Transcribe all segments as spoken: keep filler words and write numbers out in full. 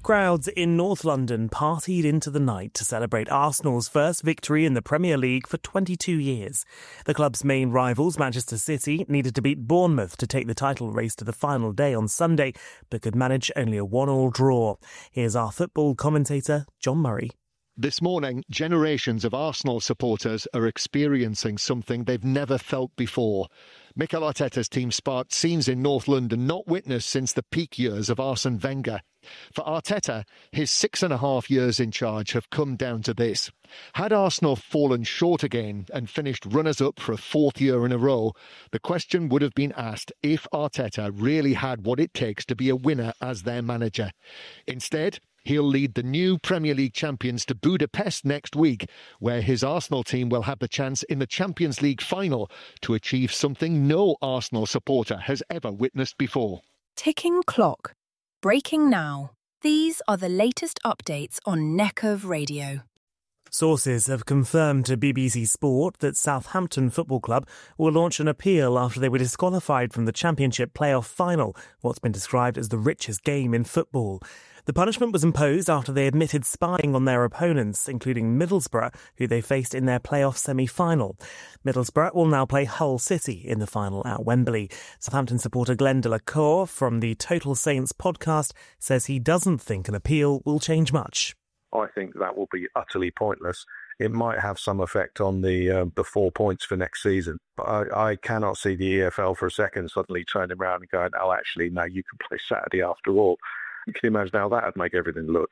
Crowds in North London partied into the night to celebrate Arsenal's first victory in the Premier League for twenty-two years. The club's main rivals, Manchester City, needed to beat Bournemouth to take the title race to the final day on Sunday, but could manage only a one-all draw. Here's our football commentator, John Murray. This morning, generations of Arsenal supporters are experiencing something they've never felt before. Mikel Arteta's team sparked scenes in North London not witnessed since the peak years of Arsene Wenger. For Arteta, his six and a half years in charge have come down to this. Had Arsenal fallen short again and finished runners-up for a fourth year in a row, the question would have been asked if Arteta really had what it takes to be a winner as their manager. Instead, he'll lead the new Premier League champions to Budapest next week, where his Arsenal team will have the chance in the Champions League final to achieve something no Arsenal supporter has ever witnessed before. Ticking clock. Breaking now. These are the latest updates on Neckov Radio. Sources have confirmed to B B C Sport that Southampton Football Club will launch an appeal after they were disqualified from the Championship playoff final, what's been described as the richest game in football. The punishment was imposed after they admitted spying on their opponents, including Middlesbrough, who they faced in their playoff semi-final. Middlesbrough will now play Hull City in the final at Wembley. Southampton supporter Glenn Delacour from the Total Saints podcast says he doesn't think an appeal will change much. I think that will be utterly pointless. It might have some effect on the uh, the four points for next season. But I, I cannot see the E F L for a second suddenly turning around and going, oh, actually, no, you can play Saturday after all. You can imagine how that would make everything look.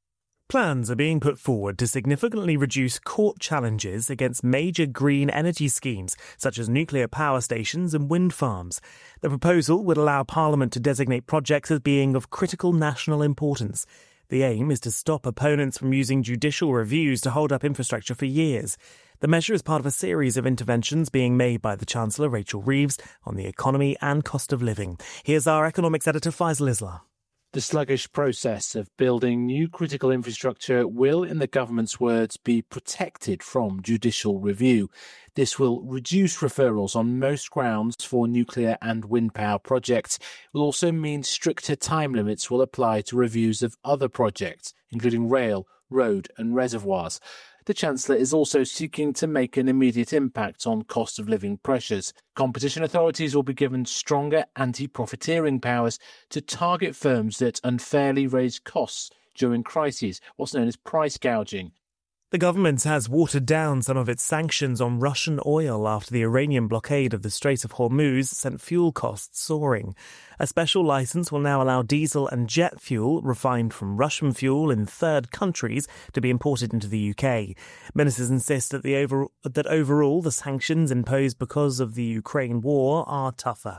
Plans are being put forward to significantly reduce court challenges against major green energy schemes, such as nuclear power stations and wind farms. The proposal would allow Parliament to designate projects as being of critical national importance. The aim is to stop opponents from using judicial reviews to hold up infrastructure for years. The measure is part of a series of interventions being made by the Chancellor, Rachel Reeves, on the economy and cost of living. Here's our economics editor, Faisal Islam. The sluggish process of building new critical infrastructure will, in the government's words, be protected from judicial review. This will reduce referrals on most grounds for nuclear and wind power projects. It will also mean stricter time limits will apply to reviews of other projects, including rail, road and reservoirs. The Chancellor is also seeking to make an immediate impact on cost of living pressures. Competition authorities will be given stronger anti-profiteering powers to target firms that unfairly raise costs during crises, what's known as price gouging. The government has watered down some of its sanctions on Russian oil after the Iranian blockade of the Strait of Hormuz sent fuel costs soaring. A special licence will now allow diesel and jet fuel refined from Russian fuel in third countries to be imported into the U K. Ministers insist that, the over, that overall the sanctions imposed because of the Ukraine war are tougher.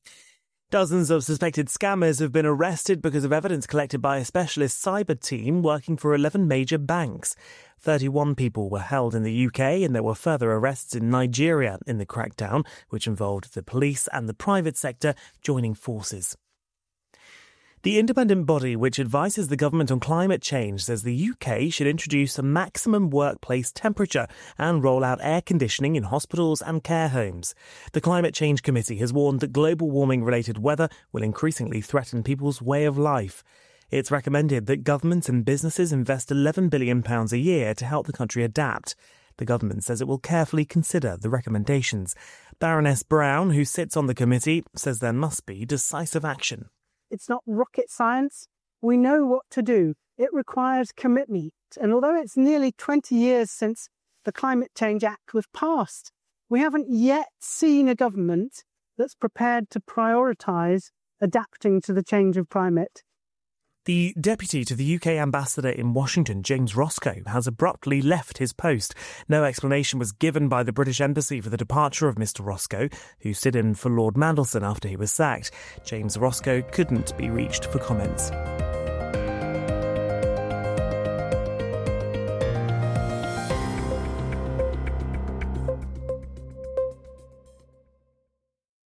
Dozens of suspected scammers have been arrested because of evidence collected by a specialist cyber team working for eleven major banks. thirty-one people were held in the U K and there were further arrests in Nigeria in the crackdown, which involved the police and the private sector joining forces. The independent body which advises the government on climate change says the U K should introduce a maximum workplace temperature and roll out air conditioning in hospitals and care homes. The Climate Change Committee has warned that global warming-related weather will increasingly threaten people's way of life. It's recommended that governments and businesses invest eleven billion pounds a year to help the country adapt. The government says it will carefully consider the recommendations. Baroness Brown, who sits on the committee, says there must be decisive action. It's not rocket science. We know what to do. It requires commitment. And although it's nearly twenty years since the Climate Change Act was passed, we haven't yet seen a government that's prepared to prioritise adapting to the change of climate. The deputy to the U K ambassador in Washington, James Roscoe, has abruptly left his post. No explanation was given by the British Embassy for the departure of Mr Roscoe, who stood in for Lord Mandelson after he was sacked. James Roscoe couldn't be reached for comments.